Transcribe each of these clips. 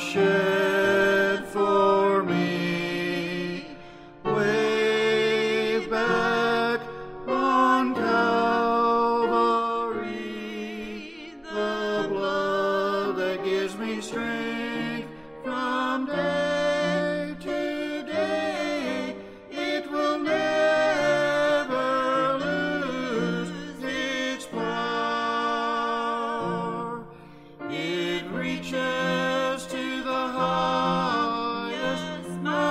shed for me, way back on Calvary, the blood that gives me strength from day to day, it will never lose its power. It reaches to the highest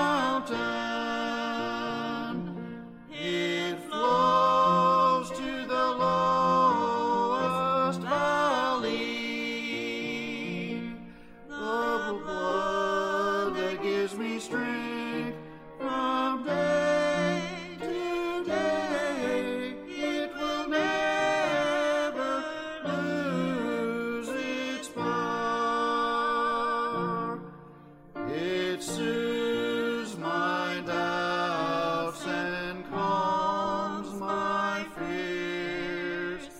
mountain. It flows to the lowest valley. The blood that gives me strength from day to day, it will never lose its power. It soothes my doubts and calms my fears,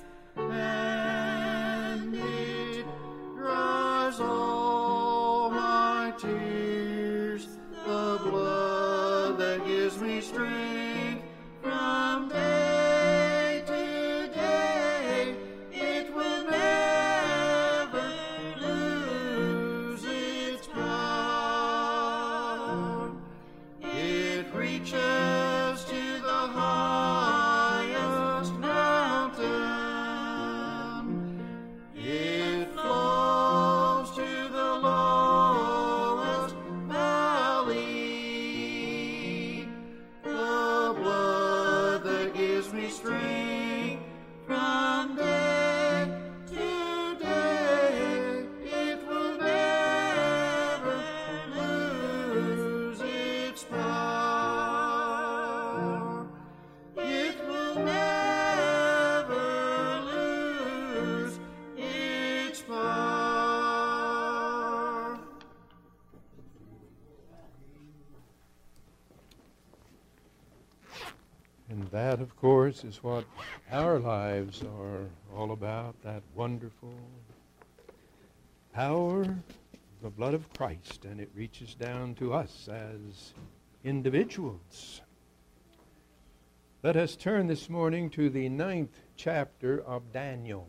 and it dries all my tears. The blood that gives me strength from day to day, it will never lose its power. It reaches to the highest mountain. It flows to the lowest valley. The blood that gives me strength from day to day, it will never lose its power. It will never lose its power. And that, of course, is what our lives are all about, that wonderful power of the blood of Christ, and it reaches down to us as individuals. Let us turn this morning to the 9th chapter of Daniel.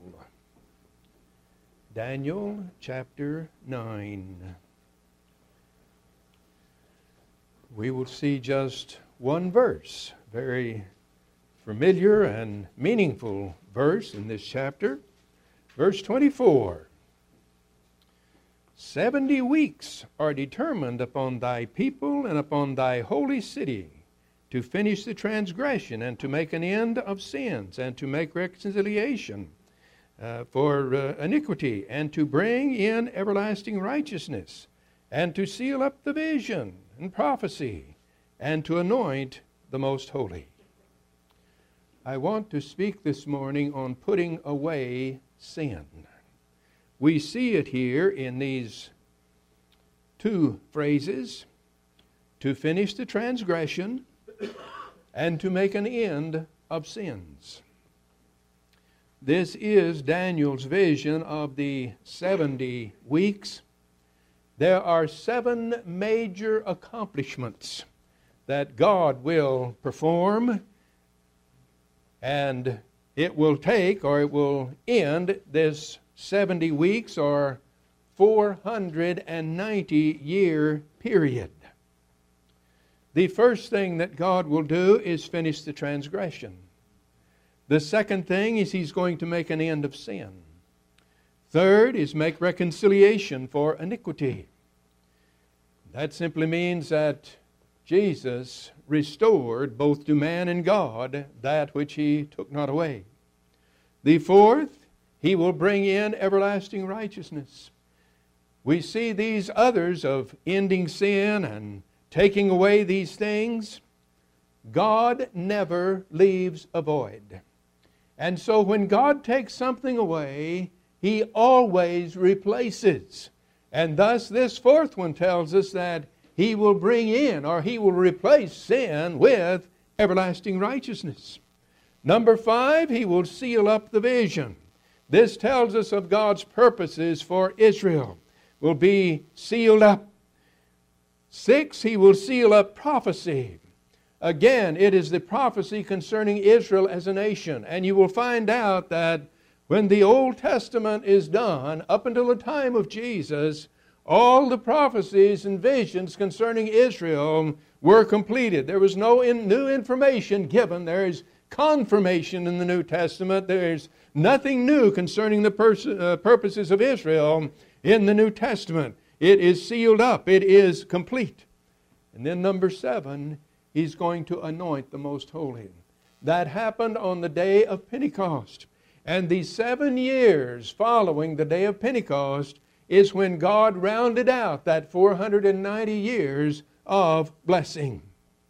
Daniel chapter 9. We will see just one verse, very familiar and meaningful verse in this chapter. Verse 24. 70 weeks are determined upon thy people and upon thy holy city to finish the transgression and to make an end of sins and to make reconciliation for iniquity and to bring in everlasting righteousness and to seal up the vision and prophecy and to anoint the most holy. I want to speak this morning on putting away sin. We see it here in these two phrases: to finish the transgression and to make an end of sins. This is Daniel's vision of the 70 weeks. There are 7 major accomplishments that God will perform, and it will take, or it will end this 70 weeks or 490-year period. The first thing that God will do is finish the transgression. The second thing is He's going to make an end of sin. Third is make reconciliation for iniquity. That simply means that Jesus restored both to man and God that which He took not away. The fourth, He will bring in everlasting righteousness. We see these others of ending sin and taking away these things. God never leaves a void. And so when God takes something away, He always replaces. And thus this fourth one tells us that He will bring in, or He will replace sin with everlasting righteousness. Number 5, He will seal up the vision. This tells us of God's purposes for Israel. will be sealed up. 6, He will seal up prophecy. Again, it is the prophecy concerning Israel as a nation. And you will find out that when the Old Testament is done, up until the time of Jesus, all the prophecies and visions concerning Israel were completed. There was no new information given. There is confirmation in the New Testament. There's nothing new concerning the purposes of Israel in the New Testament. It is sealed up. It is complete. And then number 7, He's going to anoint the most holy. That happened on the day of Pentecost. And the 7 years following the day of Pentecost is when God rounded out that 490 years of blessing.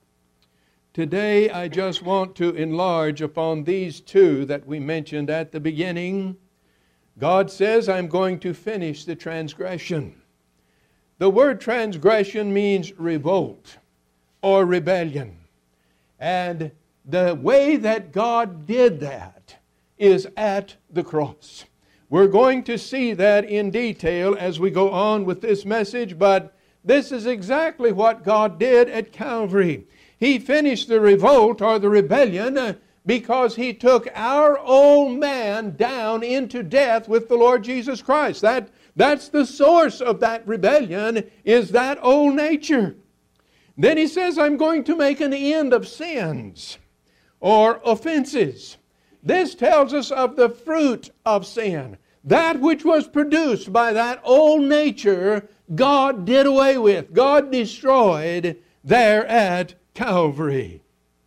Today I just want to enlarge upon these 2 that we mentioned at the beginning. God says, I'm going to finish the transgression. The word transgression means revolt or rebellion. And the way that God did that is at the cross. We're going to see that in detail as we go on with this message, but this is exactly what God did at Calvary. He finished the revolt or the rebellion because He took our old man down into death with the Lord Jesus Christ. That's the source of that rebellion, is that old nature. Then He says, I'm going to make an end of sins or offenses. This tells us of the fruit of sin. That which was produced by that old nature, God did away with. God destroyed there at Calvary.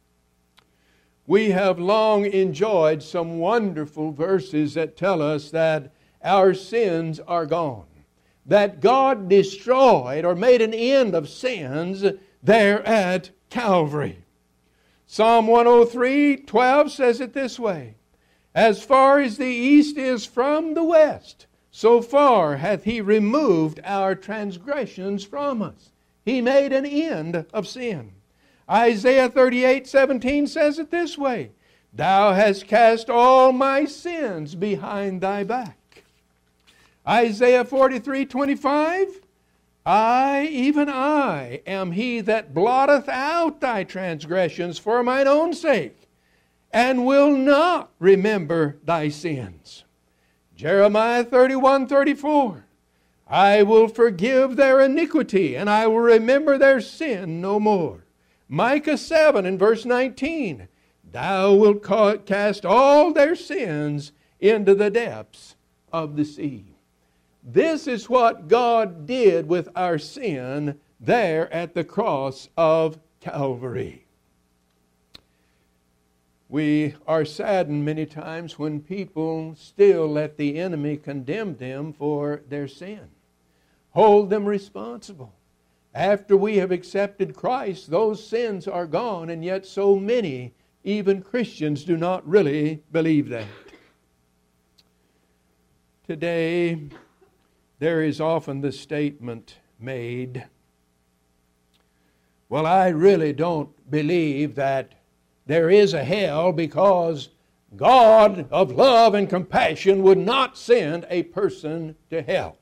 We have long enjoyed some wonderful verses that tell us that our sins are gone. That God destroyed or made an end of sins there at Calvary. Psalm 103:12 says it this way, As far as the east is from the west, so far hath He removed our transgressions from us. He made an end of sin. Isaiah 38:17 says it this way, Thou hast cast all my sins behind thy back. Isaiah 43:25, I, even I, am He that blotteth out thy transgressions for mine own sake, and will not remember thy sins. Jeremiah 31:34, I will forgive their iniquity, and I will remember their sin no more. Micah 7 and verse 19, Thou wilt cast all their sins into the depths of the sea. This is what God did with our sin there at the cross of Calvary. We are saddened many times when people still let the enemy condemn them for their sin, hold them responsible. After we have accepted Christ, those sins are gone, and yet so many, even Christians, do not really believe that. Today, there is often the statement made, well, I really don't believe that there is a hell because God of love and compassion would not send a person to hell.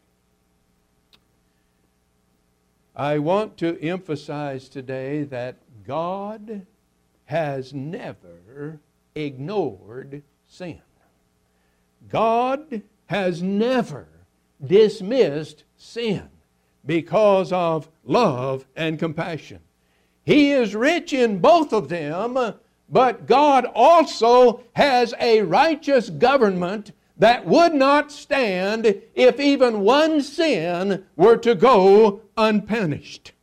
I want to emphasize today that God has never ignored sin. God has never dismissed sin because of love and compassion. He is rich in both of them, but God also has a righteous government that would not stand if even one sin were to go unpunished.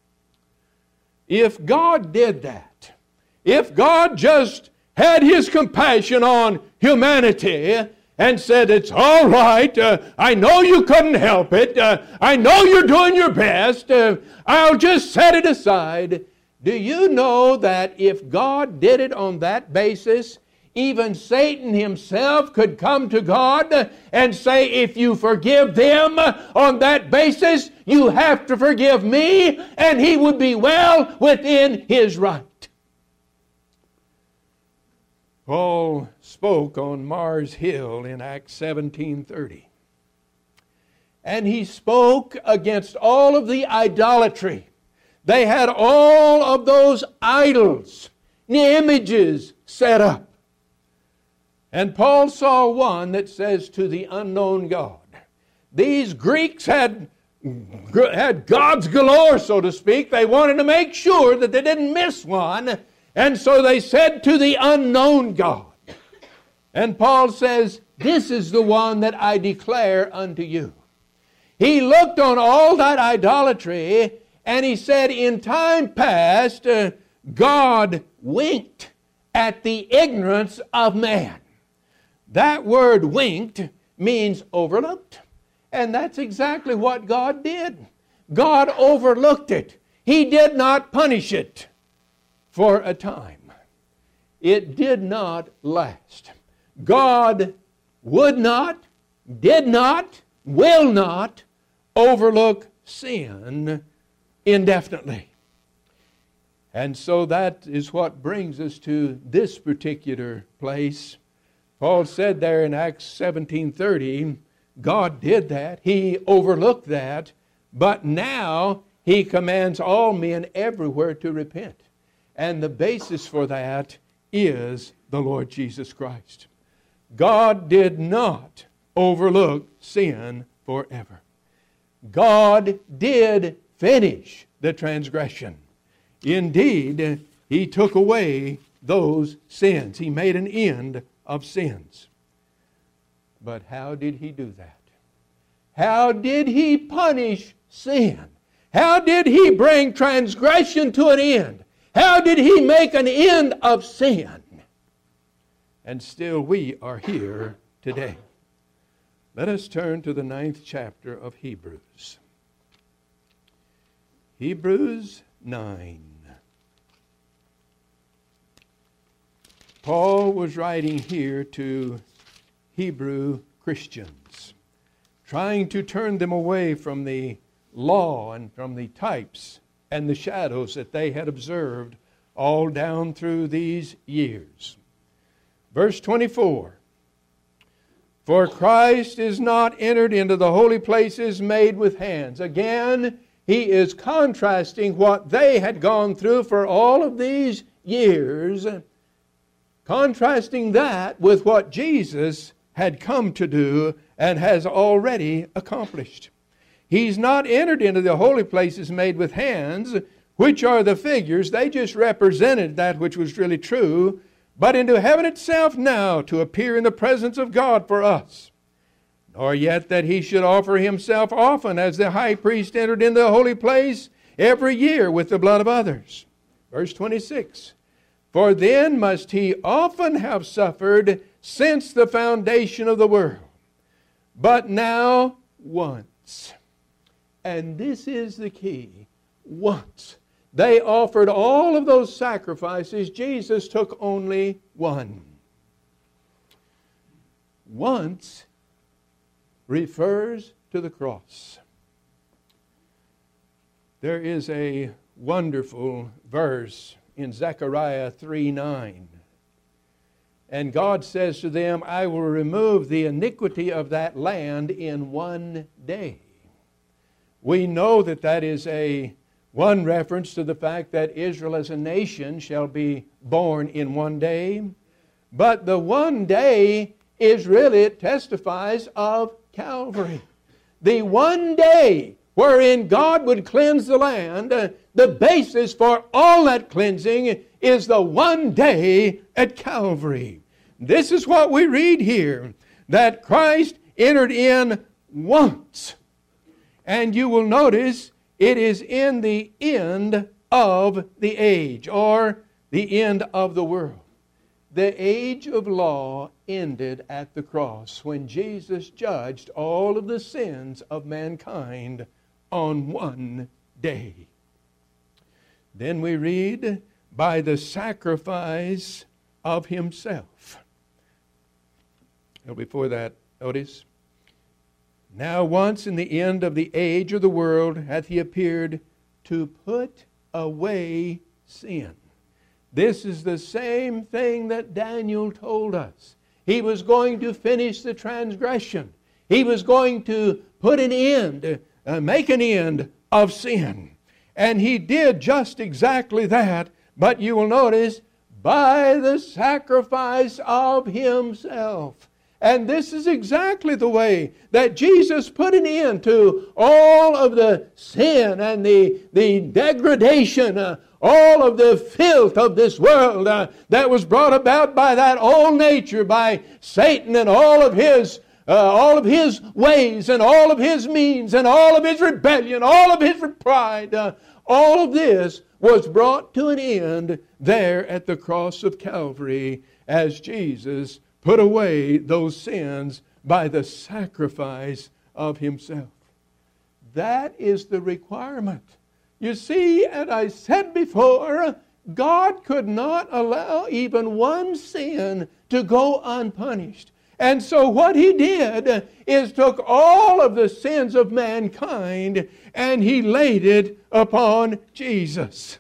If God did that, if God just had His compassion on humanity and said, it's all right, I know you couldn't help it, I know you're doing your best, I'll just set it aside. Do you know that if God did it on that basis, even Satan himself could come to God and say, if you forgive them on that basis, you have to forgive me, and he would be well within his right. Paul spoke on Mars Hill in Acts 17:30. and he spoke against all of the idolatry. They had all of those idols, the images set up. And Paul saw one that says, to the unknown God. These Greeks had gods galore, so to speak. They wanted to make sure that they didn't miss one. And so they said, to the unknown God. And Paul says, this is the one that I declare unto you. He looked on all that idolatry, and he said, in time past, God winked at the ignorance of man. That word winked means overlooked. And that's exactly what God did. God overlooked it. He did not punish it for a time. It did not last. God would not, did not, will not overlook sin indefinitely. And so that is what brings us to this particular place. Paul said there in Acts 17:30, God did that. He overlooked that. But now He commands all men everywhere to repent. And the basis for that is the Lord Jesus Christ. God did not overlook sin forever. God did finish the transgression. Indeed, He took away those sins. He made an end of sins. But how did He do that? How did He punish sin? How did He bring transgression to an end? How did He make an end of sin? And still we are here today. Let us turn to the 9th chapter of Hebrews. Hebrews 9. Paul was writing here to Hebrew Christians, trying to turn them away from the law and from the types and the shadows that they had observed all down through these years. Verse 24, for Christ is not entered into the holy places made with hands. Again, he is contrasting what they had gone through for all of these years, contrasting that with what Jesus had come to do and has already accomplished. He's not entered into the holy places made with hands, which are the figures. They just represented that which was really true, but into heaven itself now to appear in the presence of God for us. Nor yet that he should offer himself often, as the high priest entered into the holy place every year with the blood of others. Verse 26, for then must he often have suffered since the foundation of the world. But now once. And this is the key. Once. They offered all of those sacrifices. Jesus took only one. Once refers to the cross. There is a wonderful verse in Zechariah 3:9. And God says to them, I will remove the iniquity of that land in one day. We know that that is one reference to the fact that Israel as a nation shall be born in one day. But the one day is really, it testifies of Calvary. The one day wherein God would cleanse the land, the basis for all that cleansing is the one day at Calvary. This is what we read here, that Christ entered in once. And you will notice it is in the end of the age, or the end of the world. The age of law ended at the cross when Jesus judged all of the sins of mankind on one day. Then we read, by the sacrifice of himself. Now before that, notice, now once in the end of the age of the world hath he appeared to put away sin. This is the same thing that Daniel told us. He was going to finish the transgression. He was going to put an end, make an end of sin. And He did just exactly that. But you will notice, by the sacrifice of Himself. And this is exactly the way that Jesus put an end to all of the sin and the degradation, all of the filth of this world that was brought about by that old nature, by Satan and all of his ways and all of his means and all of his rebellion, all of his pride. All of this was brought to an end there at the cross of Calvary as Jesus put away those sins by the sacrifice of Himself. That is the requirement. You see, as I said before, God could not allow even one sin to go unpunished. And so what He did is took all of the sins of mankind and He laid it upon Jesus.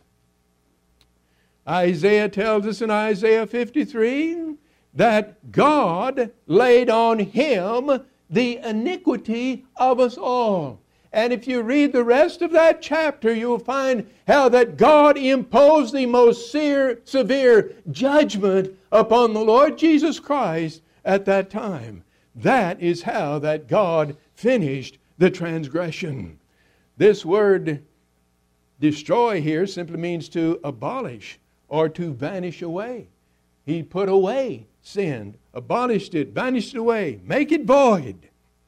Isaiah tells us in Isaiah 53 that God laid on Him the iniquity of us all. And if you read the rest of that chapter, you'll find how that God imposed the most severe judgment upon the Lord Jesus Christ at that time. That is how that God finished the transgression. This word destroy here simply means to abolish or to vanish away. He put away sin, abolished it, vanished away, make it void.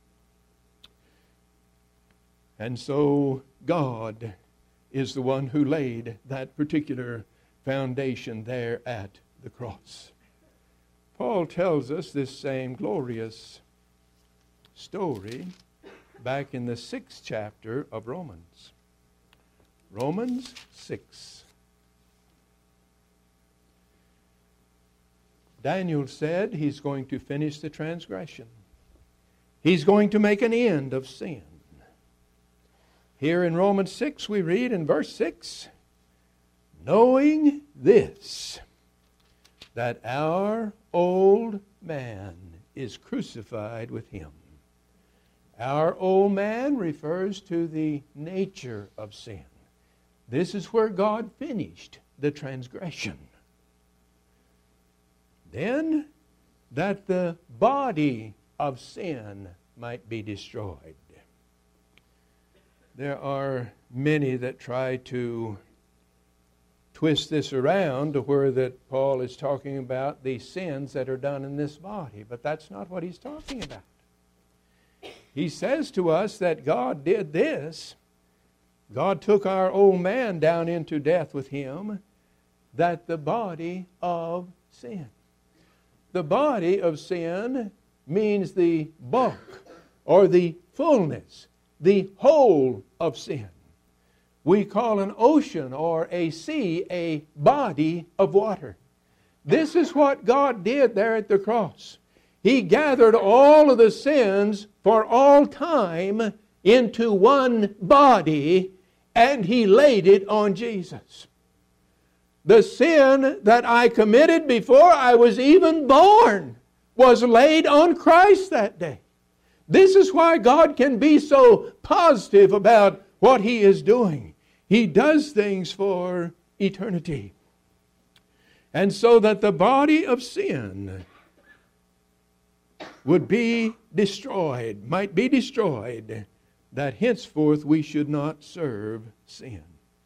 And so God is the one who laid that particular foundation there at the cross. Paul tells us this same glorious story back in the 6th chapter of Romans. Romans 6. Daniel said he's going to finish the transgression. He's going to make an end of sin. Here in Romans 6 we read in verse 6, knowing this, that our old man is crucified with Him. Our old man refers to the nature of sin. This is where God finished the transgression. Then, that the body of sin might be destroyed. There are many that try to twist this around to where that Paul is talking about the sins that are done in this body, but that's not what he's talking about. He says to us that God did this. God took our old man down into death with Him, that the body of sin. The body of sin means the bulk or the fullness, the whole of sin. We call an ocean or a sea a body of water. This is what God did there at the cross. He gathered all of the sins for all time into one body, and He laid it on Jesus. The sin that I committed before I was even born was laid on Christ that day. This is why God can be so positive about what He is doing. He does things for eternity. And so that the body of sin would be destroyed, might be destroyed, that henceforth we should not serve sin.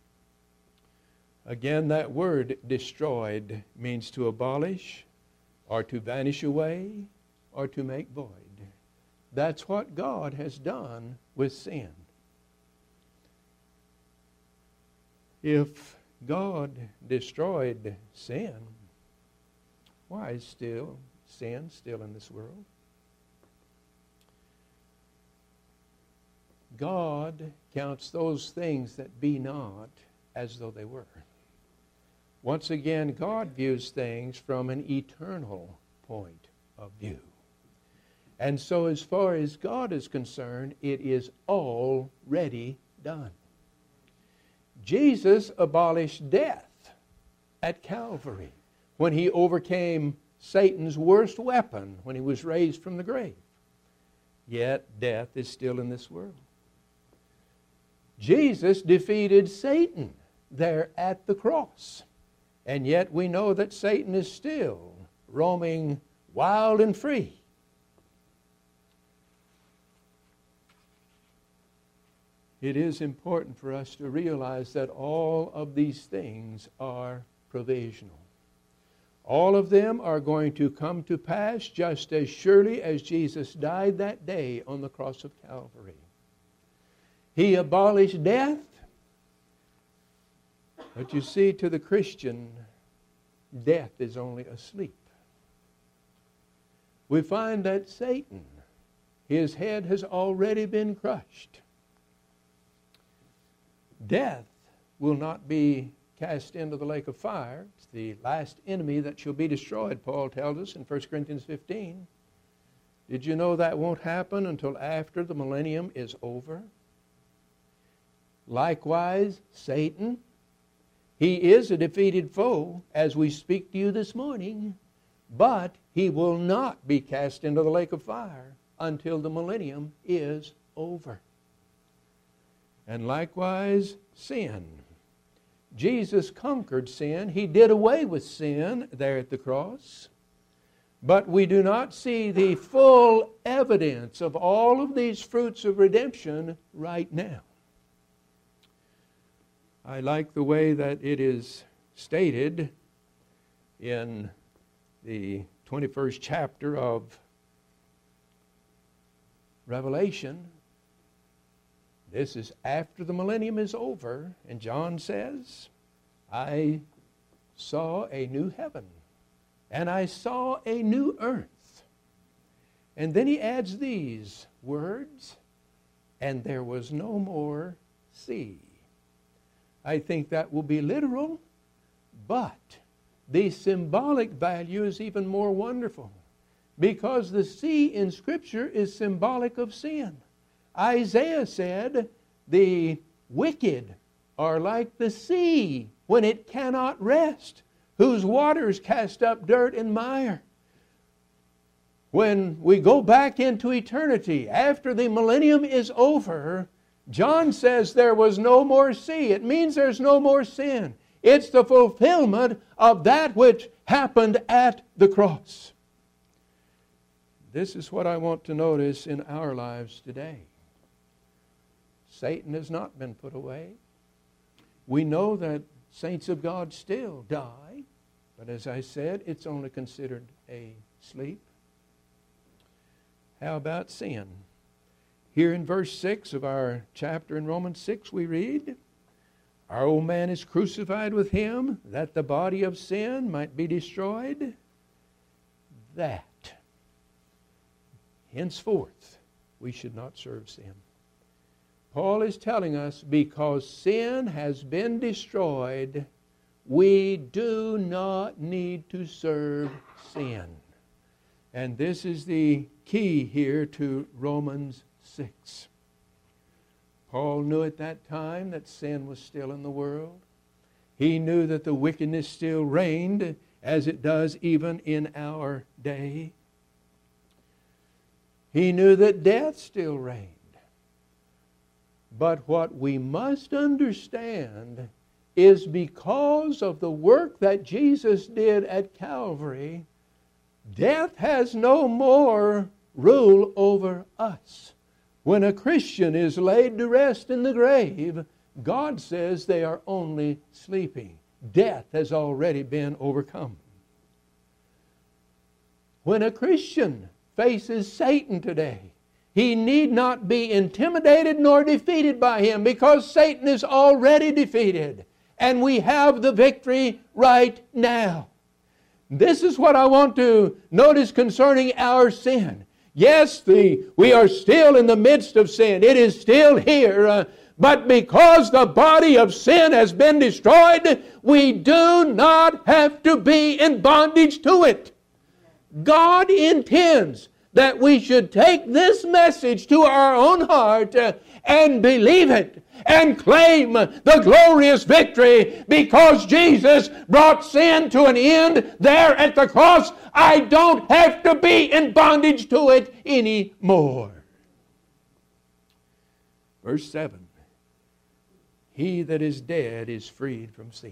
Again, that word destroyed means to abolish or to vanish away or to make void. That's what God has done with sin. If God destroyed sin, why is sin still in this world? God counts those things that be not as though they were. Once again, God views things from an eternal point of view. And so as far as God is concerned, it is already done. Jesus abolished death at Calvary when He overcame Satan's worst weapon when He was raised from the grave. yet death is still in this world. Jesus defeated Satan there at the cross. And yet we know that Satan is still roaming wild and free. It is important for us to realize that all of these things are provisional. All of them are going to come to pass just as surely as Jesus died that day on the cross of Calvary. He abolished death. But you see, to the Christian, death is only asleep. We find that Satan, his head has already been crushed. Death will not be cast into the lake of fire. It's the last enemy that shall be destroyed, Paul tells us in 1 Corinthians 15. Did you know that won't happen until after the millennium is over? Likewise, Satan, he is a defeated foe as we speak to you this morning, but he will not be cast into the lake of fire until the millennium is over. And likewise, sin. Jesus conquered sin. He did away with sin there at the cross. But we do not see the full evidence of all of these fruits of redemption right now. I like the way that it is stated in the 21st chapter of Revelation. This is after the millennium is over, and John says, I saw a new heaven, and I saw a new earth. And then he adds these words, and there was no more sea. I think that will be literal, but the symbolic value is even more wonderful, because the sea in Scripture is symbolic of sin. Isaiah said, the wicked are like the sea when it cannot rest, whose waters cast up dirt and mire. When we go back into eternity, after the millennium is over, John says there was no more sea. It means there's no more sin. It's the fulfillment of that which happened at the cross. This is what I want to notice in our lives today. Satan has not been put away. We know that saints of God still die, but as I said, it's only considered a sleep. How about sin? Here in verse 6 of our chapter in Romans 6 we read, our old man is crucified with him, that the body of sin might be destroyed, that henceforth we should not serve sin. Paul is telling us because sin has been destroyed, we do not need to serve sin. And this is the key here to Romans 6. Paul knew at that time that sin was still in the world. He knew that the wickedness still reigned, as it does even in our day. He knew that death still reigned. But what we must understand is because of the work that Jesus did at Calvary, death has no more rule over us. When a Christian is laid to rest in the grave, God says they are only sleeping. Death has already been overcome. When a Christian faces Satan today, he need not be intimidated nor defeated by him, because Satan is already defeated. And we have the victory right now. This is what I want to notice concerning our sin. Yes, we are still in the midst of sin. It is still here. But because the body of sin has been destroyed, we do not have to be in bondage to it. God intends that we should take this message to our own heart and believe it and claim the glorious victory, because Jesus brought sin to an end there at the cross. I don't have to be in bondage to it anymore. Verse 7. He that is dead is freed from sin.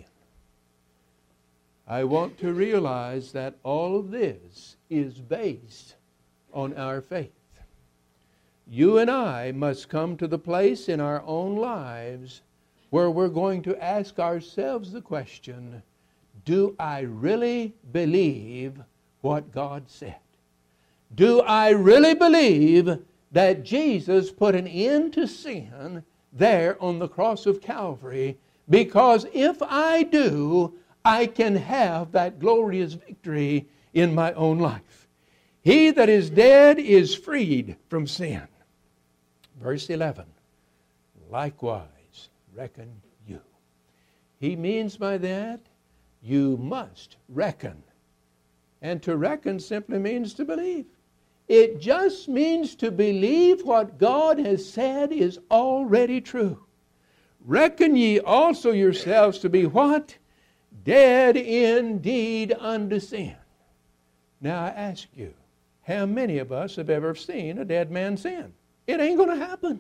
I want to realize that all of this is based on our faith. You and I must come to the place in our own lives where we're going to ask ourselves the question, do I really believe what God said? Do I really believe that Jesus put an end to sin there on the cross of Calvary? Because if I do, I can have that glorious victory in my own life. He that is dead is freed from sin. Verse 11, likewise reckon you. He means by that, you must reckon. And to reckon simply means to believe. It just means to believe what God has said is already true. Reckon ye also yourselves to be what? Dead indeed unto sin. Now I ask you, how many of us have ever seen a dead man sin? It ain't going to happen.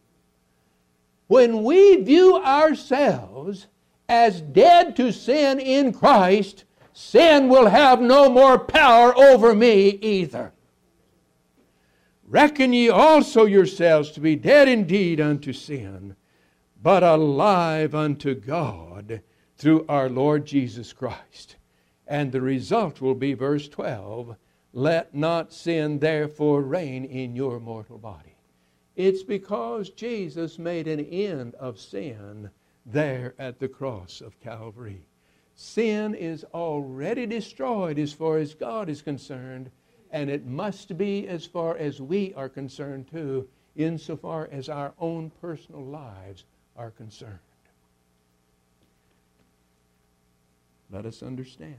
When we view ourselves as dead to sin in Christ, sin will have no more power over me either. Reckon ye also yourselves to be dead indeed unto sin, but alive unto God through our Lord Jesus Christ. And the result will be verse 12, let not sin therefore reign in your mortal body. It's because Jesus made an end of sin there at the cross of Calvary. Sin is already destroyed as far as God is concerned, and it must be as far as we are concerned too, insofar as our own personal lives are concerned. Let us understand.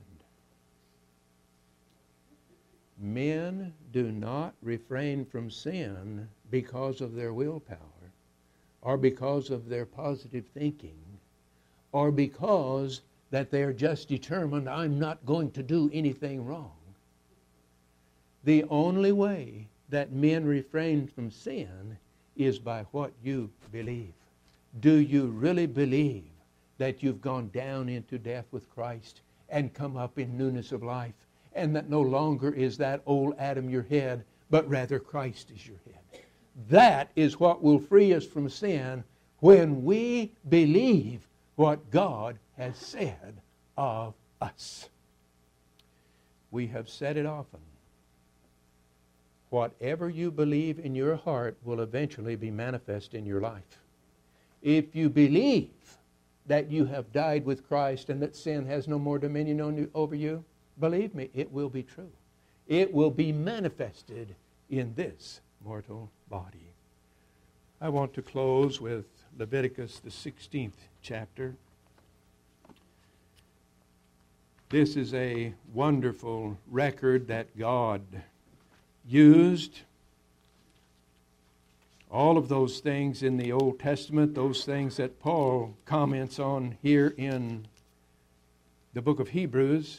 Men do not refrain from sin because of their willpower, or because of their positive thinking, or because that they are just determined, I'm not going to do anything wrong. The only way that men refrain from sin is by what you believe. Do you really believe that you've gone down into death with Christ and come up in newness of life, and that no longer is that old Adam your head, but rather Christ is your head? That is what will free us from sin when we believe what God has said of us. We have said it often. Whatever you believe in your heart will eventually be manifest in your life. If you believe that you have died with Christ and that sin has no more dominion over you, believe me, it will be true. It will be manifested in this mortal body. I want to close with Leviticus, the 16th chapter. This is a wonderful record that God used. All of those things in the Old Testament, those things that Paul comments on here in the book of Hebrews,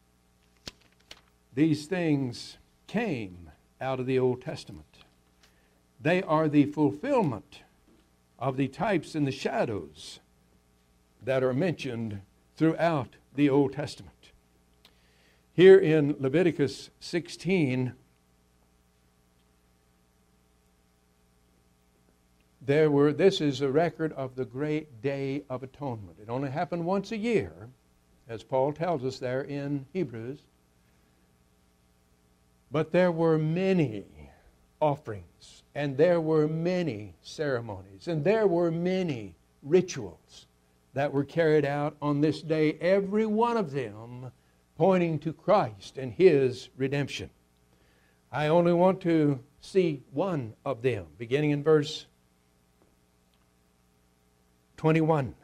these things came out of the Old Testament. They are the fulfillment of the types and the shadows that are mentioned throughout the Old Testament. Here in Leviticus 16, this is a record of the great day of atonement. It only happened once a year, as Paul tells us there in Hebrews. But there were many offerings, and there were many ceremonies, and there were many rituals that were carried out on this day, every one of them pointing to Christ and His redemption. I only want to see one of them, beginning in verse 21.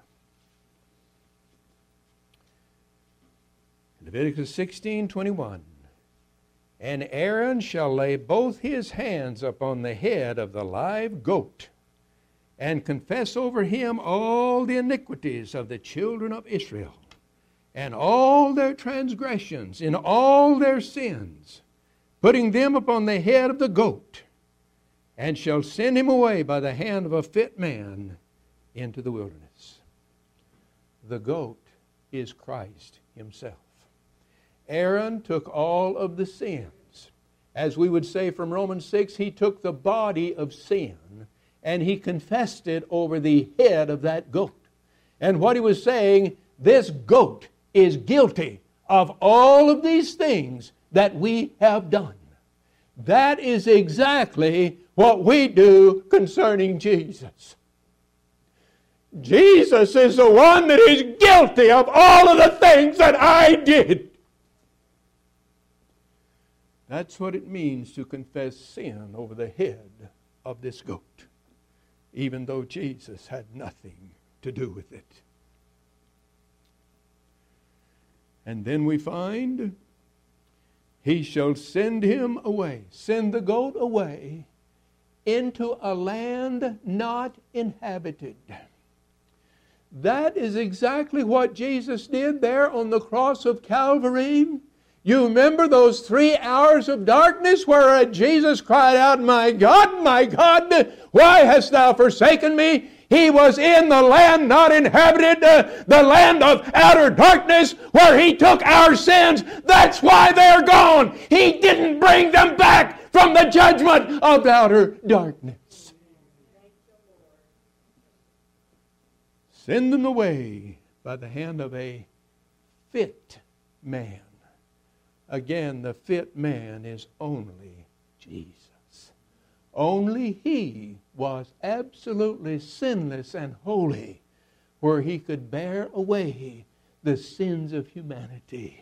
Leviticus 16:21. And Aaron shall lay both his hands upon the head of the live goat, and confess over him all the iniquities of the children of Israel, and all their transgressions, in all their sins, putting them upon the head of the goat. and shall send him away by the hand of a fit man into the wilderness. The goat is Christ himself. Aaron took all of the sins. As we would say from Romans 6, he took the body of sin and he confessed it over the head of that goat. And what he was saying, this goat is guilty of all of these things that we have done. That is exactly what we do concerning Jesus. Jesus is the one that is guilty of all of the things that I did. That's what it means to confess sin over the head of this goat, even though Jesus had nothing to do with it. And then we find, he shall send him away, send the goat away into a land not inhabited. That is exactly what Jesus did there on the cross of Calvary. You remember those 3 hours of darkness where Jesus cried out, my God, why hast thou forsaken me? He was in the land not inhabited, the land of outer darkness where he took our sins. That's why they're gone. He didn't bring them back from the judgment of outer darkness. Send them away by the hand of a fit man. Again, the fit man is only Jesus. Only he was absolutely sinless and holy, where he could bear away the sins of humanity.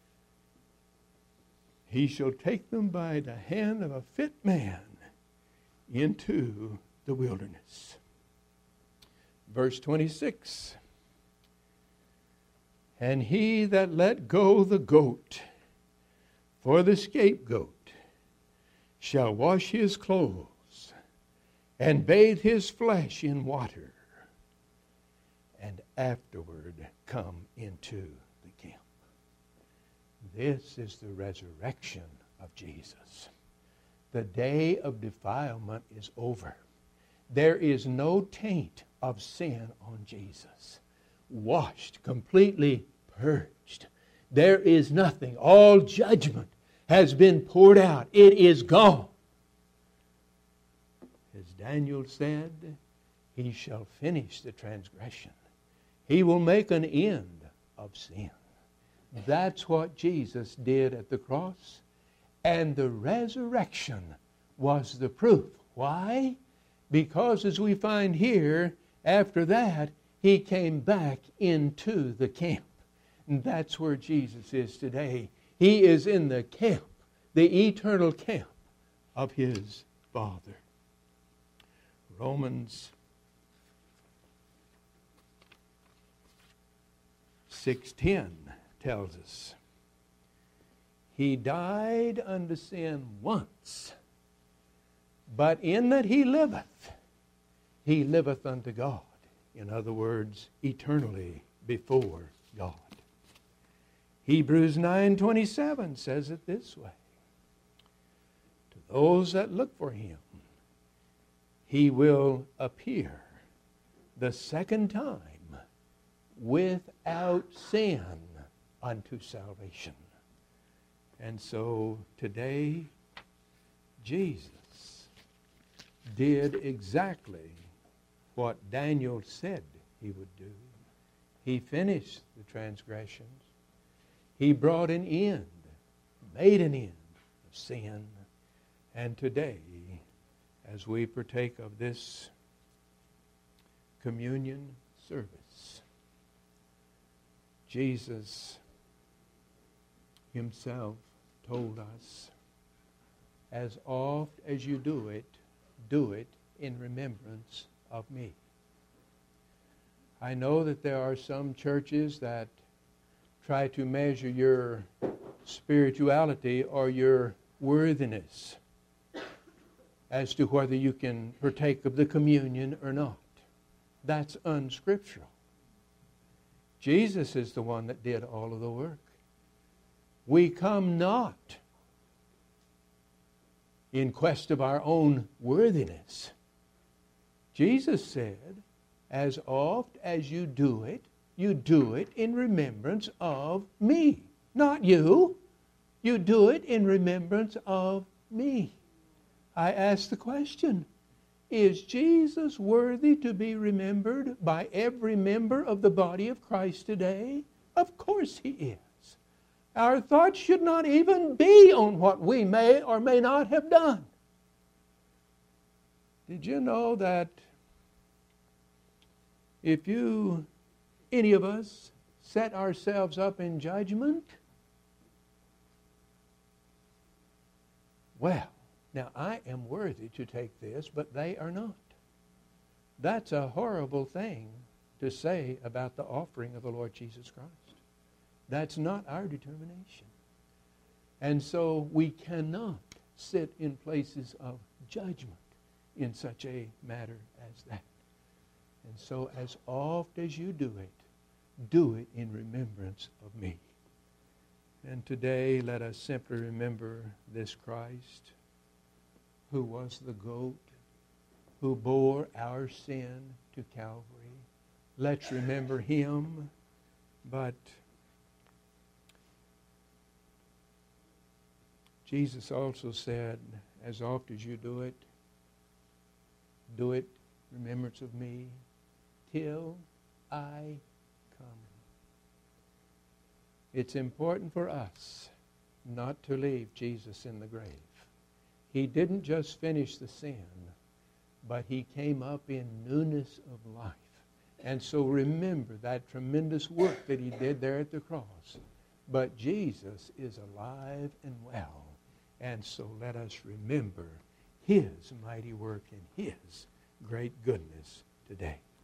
He shall take them by the hand of a fit man into the wilderness. Verse 26. And he that let go the goat for the scapegoat shall wash his clothes and bathe his flesh in water, and afterward come into the camp. This is the resurrection of Jesus. The day of defilement is over. There is no taint of sin on Jesus. Washed, completely purged. There is nothing. All judgment has been poured out. It is gone. As Daniel said, he shall finish the transgression. He will make an end of sin. That's what Jesus did at the cross. And the resurrection was the proof. Why? Because as we find here, after that, he came back into the camp. And that's where Jesus is today. He is in the camp, the eternal camp of his Father. Romans 6:10 tells us, he died unto sin once, but in that he liveth unto God. In other words, eternally before God. Hebrews 9:27 says it this way. To those that look for him, he will appear the second time without sin unto salvation. And so today, Jesus did exactly what Daniel said he would do. He finished the transgressions. He brought an end, made an end of sin. And today, as we partake of this communion service, Jesus himself told us, as oft as you do it in remembrance of me. I know that there are some churches that try to measure your spirituality or your worthiness as to whether you can partake of the communion or not. That's unscriptural. Jesus is the one that did all of the work. We come not in quest of our own worthiness. Jesus said, as oft as you do it in remembrance of me. Not you. You do it in remembrance of me. I ask the question, is Jesus worthy to be remembered by every member of the body of Christ today? Of course he is. Our thoughts should not even be on what we may or may not have done. Did you know that if any of us, set ourselves up in judgment, well, now I am worthy to take this, but they are not. That's a horrible thing to say about the offering of the Lord Jesus Christ. That's not our determination. And so we cannot sit in places of judgment in such a matter as that. And so as oft as you do it in remembrance of me. And today let us simply remember this Christ who was the goat, who bore our sin to Calvary. Let's remember him, but Jesus also said, as oft as you do it in remembrance of me, till I come. It's important for us not to leave Jesus in the grave. He didn't just finish the sin, but he came up in newness of life. And so remember that tremendous work that he did there at the cross. But Jesus is alive and well. And so let us remember his mighty work and his great goodness today.